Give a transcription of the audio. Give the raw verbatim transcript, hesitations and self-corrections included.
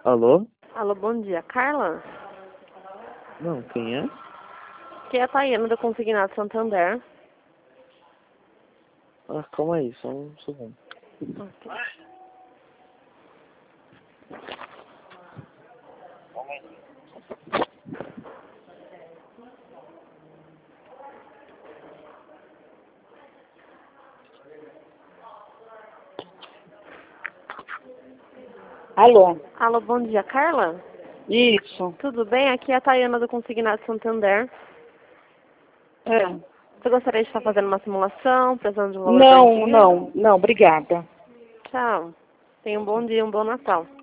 Alô? Alô, bom dia. Carla? Não, quem é? Que é a Tayana do Consignado Santander. Ah, calma aí, só um segundo. Ok. Alô? Alô, bom dia. Carla? Isso. Tudo bem? Aqui é a Tayana do Consignado Santander. É. Você gostaria de estar fazendo uma simulação, precisando de um valor Não, garantido? não, não, obrigada. Tchau. Tenha um bom dia, um bom Natal.